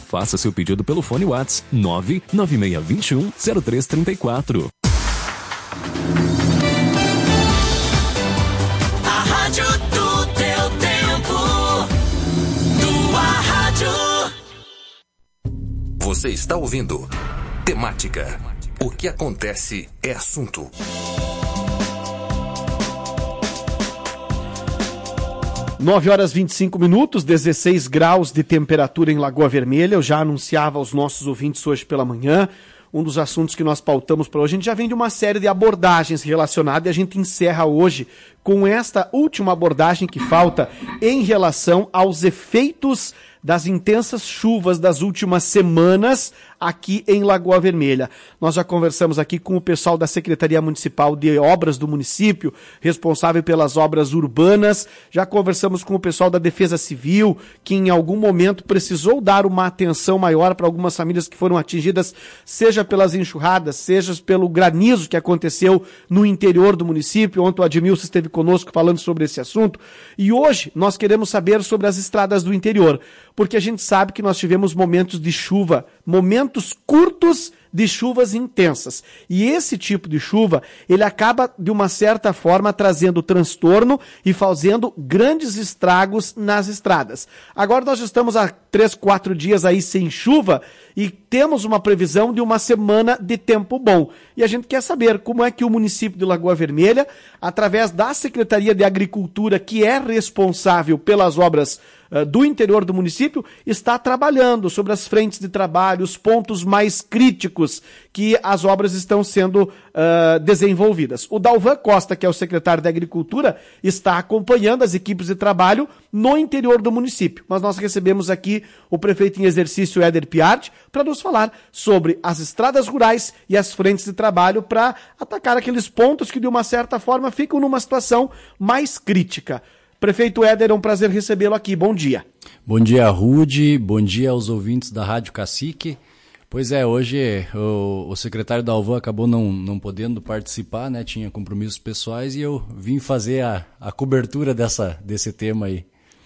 faça seu pedido pelo fone WhatsApp 996210334. A rádio do teu tempo, tua rádio. Você está ouvindo Temática. O que acontece é assunto. Nove horas 25 minutos, 16 graus de temperatura em Lagoa Vermelha. Eu já anunciava aos nossos ouvintes hoje pela manhã. Um dos assuntos que nós pautamos para hoje, a gente já vem de uma série de abordagens relacionadas e a gente encerra hoje com esta última abordagem que falta em relação aos efeitos das intensas chuvas das últimas semanas aqui em Lagoa Vermelha. Nós já conversamos aqui com o pessoal da Secretaria Municipal de Obras do município, responsável pelas obras urbanas, já conversamos com o pessoal da Defesa Civil, que em algum momento precisou dar uma atenção maior para algumas famílias que foram atingidas, seja pelas enxurradas, seja pelo granizo que aconteceu no interior do município. Ontem o Admilson esteve conosco falando sobre esse assunto, e hoje nós queremos saber sobre as estradas do interior, porque a gente sabe que nós tivemos momentos de chuva, momentos curtos de chuvas intensas. E esse tipo de chuva, ele acaba, de uma certa forma, trazendo transtorno e fazendo grandes estragos nas estradas. Agora nós estamos há 3, 4 dias aí sem chuva e temos uma previsão de uma semana de tempo bom. E a gente quer saber como é que o município de Lagoa Vermelha, através da Secretaria de Agricultura, que é responsável pelas obras do interior do município, está trabalhando sobre as frentes de trabalho, os pontos mais críticos que as obras estão sendo desenvolvidas. O Dalvan Costa, que é o secretário da Agricultura, está acompanhando as equipes de trabalho no interior do município. Mas nós recebemos aqui o prefeito em exercício, Éder Piatti, para nos falar sobre as estradas rurais e as frentes de trabalho para atacar aqueles pontos que, de uma certa forma, ficam numa situação mais crítica. Prefeito Éder, é um prazer recebê-lo aqui. Bom dia. Bom dia, Rude. Bom dia aos ouvintes da Rádio Cacique. Pois é, hoje o secretário da Dalvan acabou não podendo participar, né? Tinha compromissos pessoais e eu vim fazer a cobertura desse tema aí.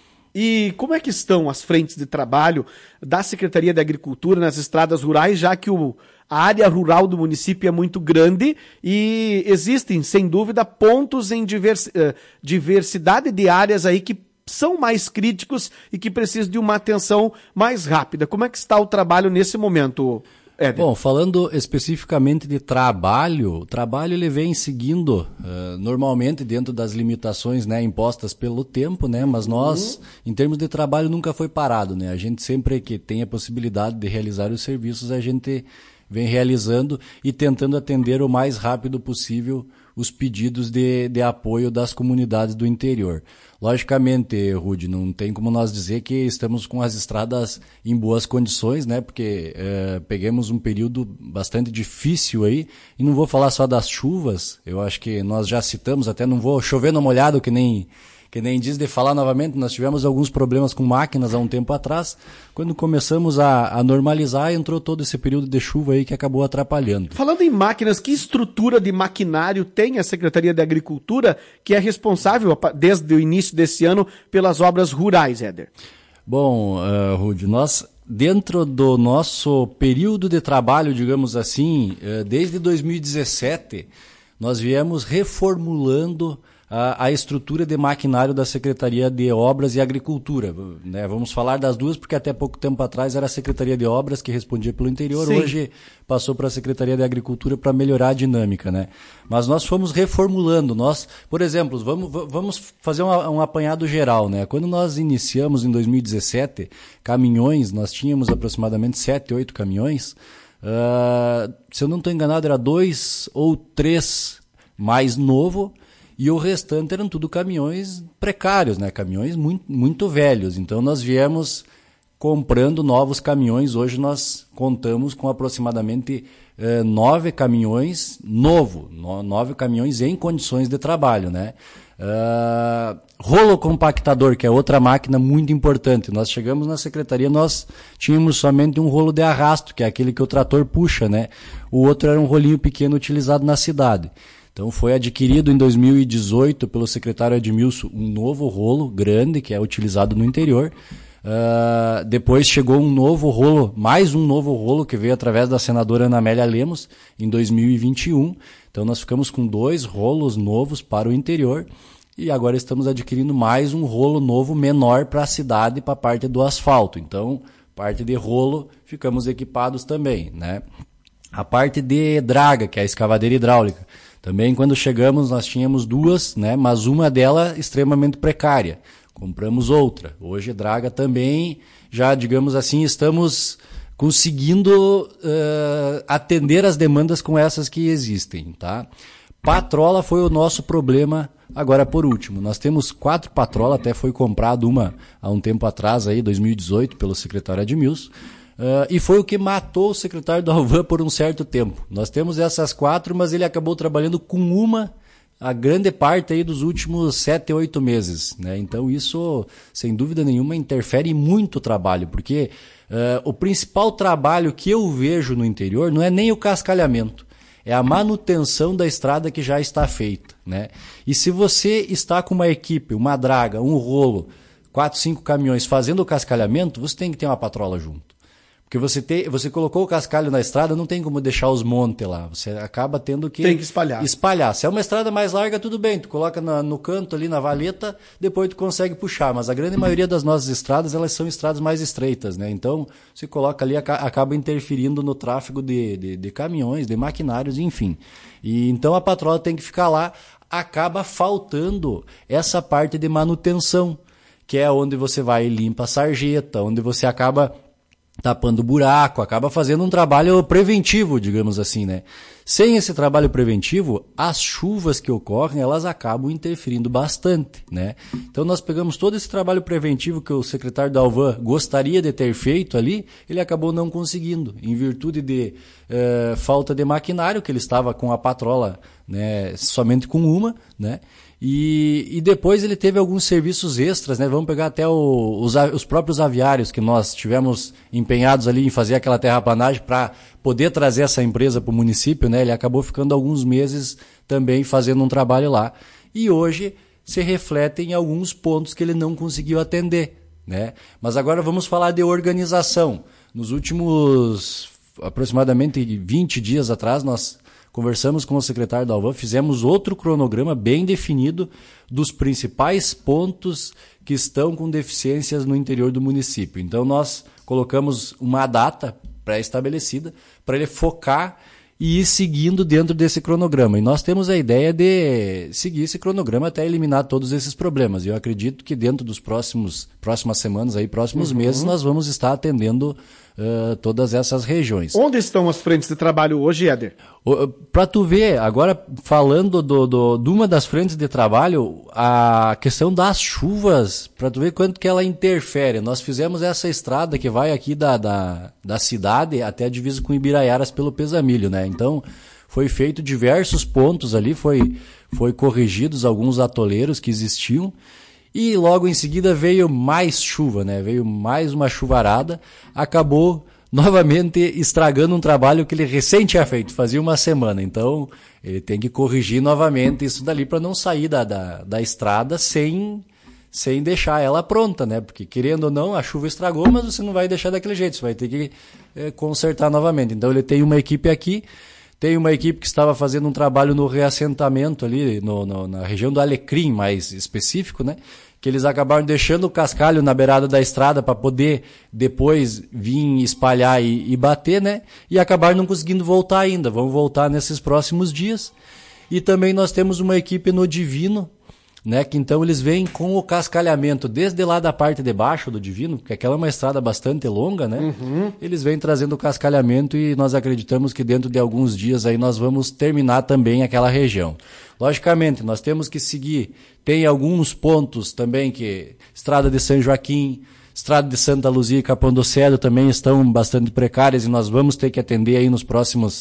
E como é que estão as frentes de trabalho da Secretaria de Agricultura nas estradas rurais, já que a área rural do município é muito grande e existem, sem dúvida, pontos em diversidade de áreas aí que são mais críticos e que precisam de uma atenção mais rápida. Como é que está o trabalho nesse momento, Éder? Bom, falando especificamente de trabalho, o trabalho ele vem seguindo normalmente dentro das limitações, né, impostas pelo tempo, né, mas nós, em termos de trabalho, nunca foi parado, né, a gente sempre que tem a possibilidade de realizar os serviços, a gente vem realizando e tentando atender o mais rápido possível os pedidos de apoio das comunidades do interior. Logicamente, Rude, não tem como nós dizer que estamos com as estradas em boas condições, né? Porque pegamos um período bastante difícil aí, e não vou falar só das chuvas, eu acho que nós já citamos, até não vou chover no molhado, que nem diz de falar novamente, nós tivemos alguns problemas com máquinas há um tempo atrás. Quando começamos a normalizar, entrou todo esse período de chuva aí que acabou atrapalhando. Falando em máquinas, que estrutura de maquinário tem a Secretaria de Agricultura, que é responsável, desde o início desse ano, pelas obras rurais, Éder? Bom, Rude, nós, dentro do nosso período de trabalho, digamos assim, desde 2017, nós viemos reformulando a estrutura de maquinário da Secretaria de Obras e Agricultura, né? Vamos falar das duas, porque até pouco tempo atrás era a Secretaria de Obras que respondia pelo interior. Sim. Hoje passou para a Secretaria de Agricultura para melhorar a dinâmica, né? Mas nós fomos reformulando. Por exemplo, vamos fazer um apanhado geral, né? Quando nós iniciamos em 2017, caminhões, nós tínhamos aproximadamente 7, 8 caminhões. Se eu não estou enganado, era 2 ou 3 mais novo, e o restante eram tudo caminhões precários, né? Caminhões muito, muito velhos. Então nós viemos comprando novos caminhões. Hoje nós contamos com aproximadamente 9 caminhões novos, 9 caminhões em condições de trabalho, né? Rolo compactador, que é outra máquina muito importante. Nós chegamos na secretaria, nós tínhamos somente um rolo de arrasto, que é aquele que o trator puxa, né? O outro era um rolinho pequeno utilizado na cidade. Então foi adquirido em 2018 pelo secretário Admilson um novo rolo grande que é utilizado no interior, Depois chegou um novo rolo, mais um novo rolo que veio através da senadora Ana Amélia Lemos em 2021. Então nós ficamos com 2 rolos novos para o interior e agora estamos adquirindo mais um rolo novo menor para a cidade, para a parte do asfalto. Então, parte de rolo, ficamos equipados também, né? A parte de draga, que é a escavadeira hidráulica. Também quando chegamos nós tínhamos 2, né? Mas uma delas extremamente precária. Compramos outra. Hoje draga também, já digamos assim, estamos conseguindo atender as demandas com essas que existem, tá? Patrola foi o nosso problema agora por último. Nós temos 4 patrolas, até foi comprado uma há um tempo atrás, aí, 2018, pelo secretário Edmilson, e foi o que matou o secretário Dalvan por um certo tempo. Nós temos essas 4, mas ele acabou trabalhando com uma a grande parte aí dos últimos 7, 8 meses, né? Então isso, sem dúvida nenhuma, interfere muito o trabalho, porque o principal trabalho que eu vejo no interior não é nem o cascalhamento, é a manutenção da estrada que já está feita, né? E se você está com uma equipe, uma draga, um rolo, 4, 5 caminhões fazendo o cascalhamento, você tem que ter uma patrola junto. Porque você colocou o cascalho na estrada, não tem como deixar os montes lá. Você acaba tendo que espalhar. Se é uma estrada mais larga, tudo bem. Tu coloca no canto ali, na valeta, depois tu consegue puxar. Mas a grande maioria das nossas estradas, elas são estradas mais estreitas, né? Então, você coloca ali, acaba interferindo no tráfego de caminhões, de maquinários, enfim. E então a patrola tem que ficar lá. Acaba faltando essa parte de manutenção, que é onde você vai e limpa a sarjeta, onde você acaba tapando buraco, acaba fazendo um trabalho preventivo, digamos assim, né? Sem esse trabalho preventivo, as chuvas que ocorrem, elas acabam interferindo bastante, né? Então nós pegamos todo esse trabalho preventivo que o secretário Dalvan gostaria de ter feito ali, ele acabou não conseguindo, em virtude de falta de maquinário, que ele estava com a patrola, né, somente com uma, né? E depois ele teve alguns serviços extras, né? Vamos pegar até os próprios aviários que nós tivemos empenhados ali em fazer aquela terraplanagem para poder trazer essa empresa para o município, né? Ele acabou ficando alguns meses também fazendo um trabalho lá. E hoje se reflete em alguns pontos que ele não conseguiu atender, né? Mas agora vamos falar de organização. Nos últimos aproximadamente 20 dias atrás, nós conversamos com o secretário Dalvan, fizemos outro cronograma bem definido dos principais pontos que estão com deficiências no interior do município. Então nós colocamos uma data pré-estabelecida para ele focar e ir seguindo dentro desse cronograma. E nós temos a ideia de seguir esse cronograma até eliminar todos esses problemas. E eu acredito que dentro dos próximas semanas, próximos meses, nós vamos estar atendendo todas essas regiões. Onde estão as frentes de trabalho hoje, Éder? Para tu ver, agora falando de uma das frentes de trabalho, a questão das chuvas, para tu ver quanto que ela interfere. Nós fizemos essa estrada que vai aqui da cidade até a divisa com Ibiraiaras pelo Pesamilho, né? Então, foi feito diversos pontos ali, foi corrigidos alguns atoleiros que existiam. E logo em seguida veio mais chuva, né? Veio mais uma chuvarada, acabou novamente estragando um trabalho que ele recém tinha feito, fazia uma semana. Então, ele tem que corrigir novamente isso dali para não sair da estrada sem deixar ela pronta, né? Porque, querendo ou não, a chuva estragou, mas você não vai deixar daquele jeito, você vai ter que consertar novamente. Então, ele tem uma equipe aqui, tem uma equipe que estava fazendo um trabalho no reassentamento ali, na região do Alecrim, mais específico, né? Que eles acabaram deixando o cascalho na beirada da estrada para poder depois vir espalhar e bater, né? E acabaram não conseguindo voltar ainda. Vão voltar nesses próximos dias. E também nós temos uma equipe no Divino, né? Que então eles vêm com o cascalhamento desde lá da parte de baixo do Divino, porque aquela é uma estrada bastante longa, né? Eles vêm trazendo o cascalhamento e nós acreditamos que dentro de alguns dias aí nós vamos terminar também aquela região. Logicamente, nós temos que seguir, tem alguns pontos também que Estrada de São Joaquim, Estrada de Santa Luzia e Capão do Cedro também estão bastante precárias e nós vamos ter que atender aí nas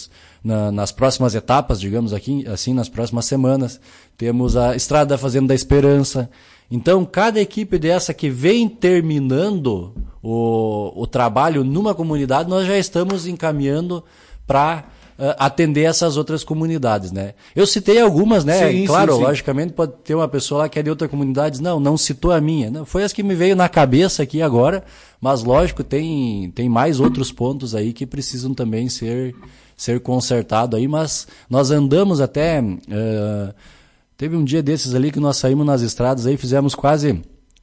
próximas etapas, digamos aqui, assim, nas próximas semanas. Temos a Estrada da Fazenda da Esperança. Então, cada equipe dessa que vem terminando o trabalho numa comunidade, nós já estamos encaminhando para atender essas outras comunidades, né? Eu citei algumas, né? Sim, claro, sim. logicamente pode ter uma pessoa lá que é de outra comunidade, não citou a minha. Não, foi as que me veio na cabeça aqui agora, mas lógico, tem mais outros pontos aí que precisam também ser consertado aí, mas nós andamos até... teve um dia desses ali que nós saímos nas estradas aí, fizemos quase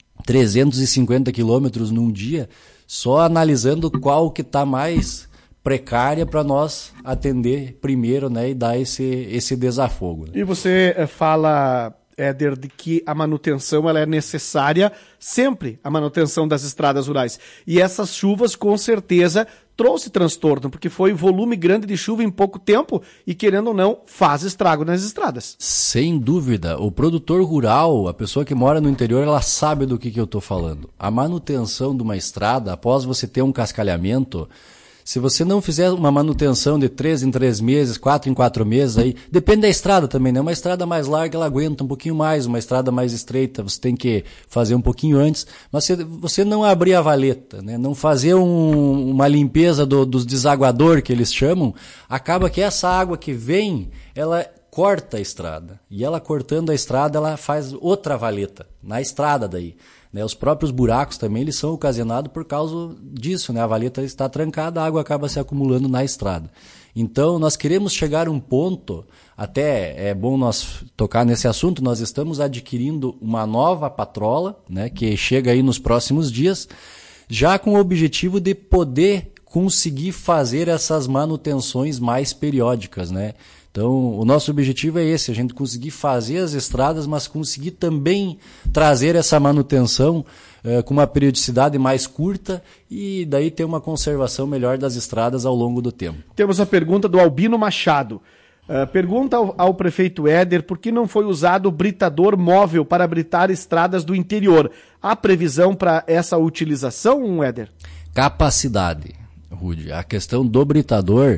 350 quilômetros num dia, só analisando qual que está mais precária para nós atender primeiro, né, e dar esse desafogo. Né? E você fala, Éder, de que a manutenção ela é necessária sempre, a manutenção das estradas rurais. E essas chuvas, com certeza, trouxe transtorno, porque foi volume grande de chuva em pouco tempo e, querendo ou não, faz estrago nas estradas. Sem dúvida. O produtor rural, a pessoa que mora no interior, ela sabe do que eu estou falando. A manutenção de uma estrada, após você ter um cascalhamento, se você não fizer uma manutenção de 3 em 3 meses, 4 em 4 meses, aí depende da estrada também, né? Uma estrada mais larga, ela aguenta um pouquinho mais, uma estrada mais estreita, você tem que fazer um pouquinho antes, mas se você não abrir a valeta, né? Não fazer uma limpeza dos desaguador, que eles chamam, acaba que essa água que vem, ela corta a estrada, e ela cortando a estrada, ela faz outra valeta, na estrada daí. Os próprios buracos também eles são ocasionados por causa disso, né? A valeta está trancada, a água acaba se acumulando na estrada. Então, nós queremos chegar a um ponto, até é bom nós tocar nesse assunto, nós estamos adquirindo uma nova patrola, né, que chega aí nos próximos dias, já com o objetivo de poder conseguir fazer essas manutenções mais periódicas, né? Então, o nosso objetivo é esse, a gente conseguir fazer as estradas, mas conseguir também trazer essa manutenção com uma periodicidade mais curta e daí ter uma conservação melhor das estradas ao longo do tempo. Temos a pergunta do Albino Machado. Pergunta ao prefeito Éder por que não foi usado o britador móvel para britar estradas do interior. Há previsão para essa utilização, Éder? Capacidade, Rudy. A questão do britador...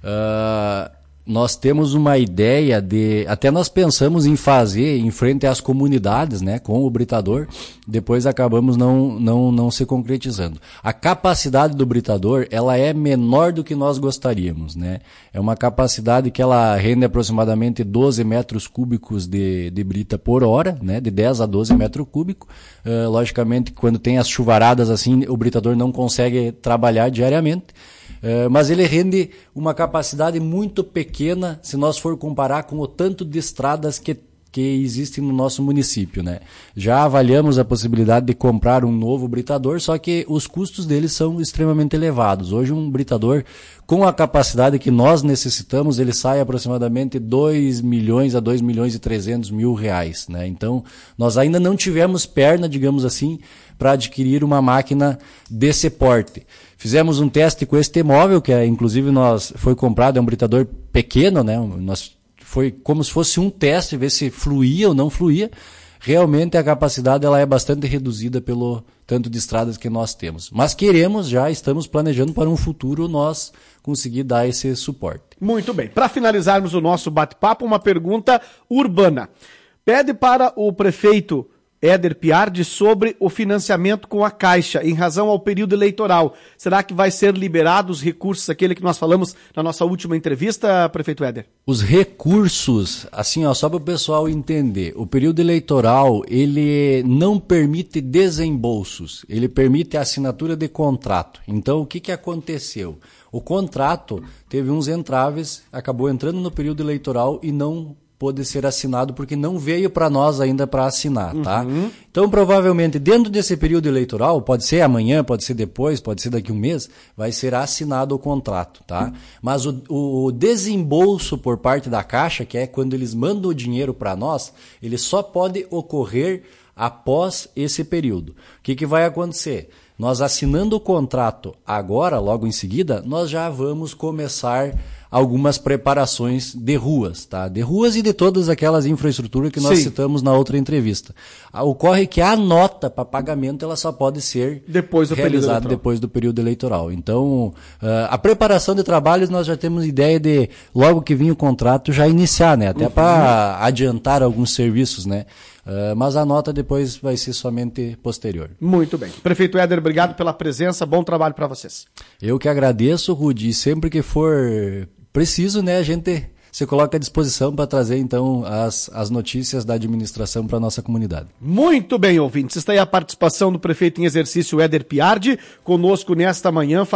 nós temos uma ideia de... Até nós pensamos em fazer em frente às comunidades, né, com o britador, depois acabamos não se concretizando. A capacidade do britador, ela é menor do que nós gostaríamos, né? É uma capacidade que ela rende aproximadamente 12 metros cúbicos de brita por hora, né, de 10 a 12 metros cúbicos. Logicamente, quando tem as chuvaradas assim, o britador não consegue trabalhar diariamente. Mas ele rende uma capacidade muito pequena se nós for comparar com o tanto de estradas que existem no nosso município, né? Já avaliamos a possibilidade de comprar um novo britador, só que os custos dele são extremamente elevados. Hoje um britador com a capacidade que nós necessitamos, ele sai aproximadamente 2 milhões a 2 milhões e 300 mil reais, né? Então, nós ainda não tivemos perna, digamos assim, para adquirir uma máquina desse porte. Fizemos um teste com este móvel, que inclusive foi comprado, é um britador pequeno, né? Foi como se fosse um teste, ver se fluía ou não fluía. Realmente a capacidade ela é bastante reduzida pelo tanto de estradas que nós temos. Mas estamos planejando para um futuro nós conseguir dar esse suporte. Muito bem. Para finalizarmos o nosso bate-papo, uma pergunta urbana. Pede para o prefeito Éder Piardi sobre o financiamento com a Caixa em razão ao período eleitoral. Será que vai ser liberados os recursos, aquele que nós falamos na nossa última entrevista, prefeito Éder? Os recursos, assim, só para o pessoal entender, o período eleitoral, ele não permite desembolsos, ele permite a assinatura de contrato. Então, o que aconteceu? O contrato teve uns entraves, acabou entrando no período eleitoral e não pôde ser assinado porque não veio para nós ainda para assinar, tá? Então, provavelmente, dentro desse período eleitoral, pode ser amanhã, pode ser depois, pode ser daqui a um mês, vai ser assinado o contrato, tá? Mas o desembolso por parte da Caixa, que é quando eles mandam o dinheiro para nós, ele só pode ocorrer após esse período. O que vai acontecer? Nós assinando o contrato agora, logo em seguida, nós já vamos começar algumas preparações de ruas, tá? De ruas e de todas aquelas infraestruturas que nós citamos na outra entrevista. Ocorre que a nota para pagamento ela só pode ser realizada depois do período eleitoral. Então, a preparação de trabalhos nós já temos ideia de, logo que vir o contrato, já iniciar, né? Até para adiantar alguns serviços, né? Mas a nota depois vai ser somente posterior. Muito bem. Prefeito Éder, obrigado pela presença, bom trabalho para vocês. Eu que agradeço, Rudi, sempre que for preciso, né, a gente se coloca à disposição para trazer, então, as notícias da administração para a nossa comunidade. Muito bem, ouvintes. Está aí a participação do prefeito em exercício, Éder Piardi, conosco nesta manhã.